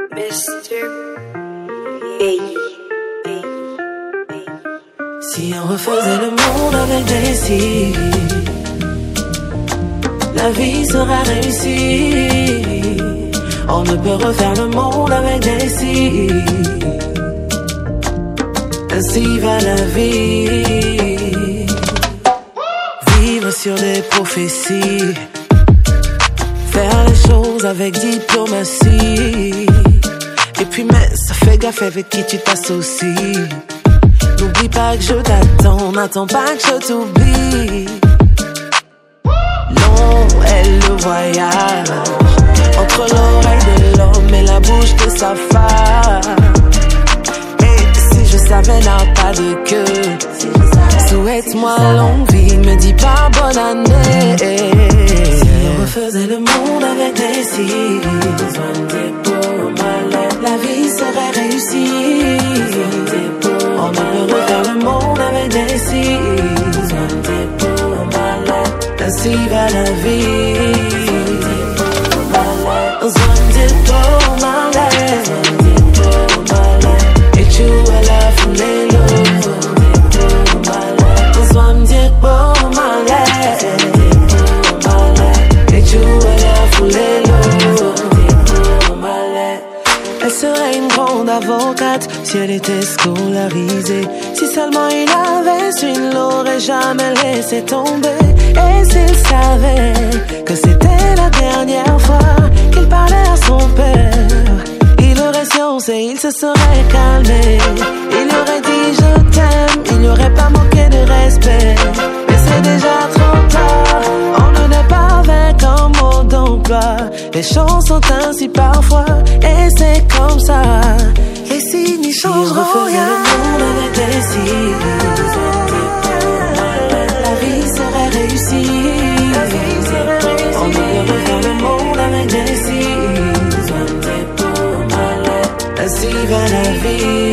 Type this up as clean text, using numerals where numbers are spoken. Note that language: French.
Mr. Baby. Si on refaisait le monde avec des si, la vie sera réussie. On ne peut refaire le monde avec des si. Ainsi va la vie. Vivre sur des prophéties, faire les choses avec diplomatie. Et puis mais ça fait gaffe avec qui tu t'associes. N'oublie pas que je t'attends, n'attends pas que je t'oublie. Long est le voyage entre l'oreille de l'homme et la bouche de sa femme. Et si je savais n'a pas de queue, souhaite-moi longue vie, me dis pas bonne année. Si on refaisait le monde avec des si, besoin de dépôt, la vie serait réussie. On ne peut refaire le monde avec des si, besoin de dépôt, ainsi va la vie. Besoin de dépôt, et tu as la foulée l'eau. Besoin de dépôt, et tu as la foulée l'eau. Elle serait une grande avocate si elle était scolarisée. Si seulement il avait su, il l'aurait jamais laissé tomber. Et s'il savait que c'était la dernière fois qu'il parlait à son père, il aurait science et il se serait calmé. Il aurait dit je t'aime, il n'aurait pas manqué de respect. Mais c'est déjà trop tard, on ne n'est pas avec un mot d'emploi. Les choses sont ainsi parfois, et c'est comme ça. Les signes n'y changeront rien. Le monde avec des signes, la vie serait réussie. On peut refaire le monde avec des signes, ainsi va la vie.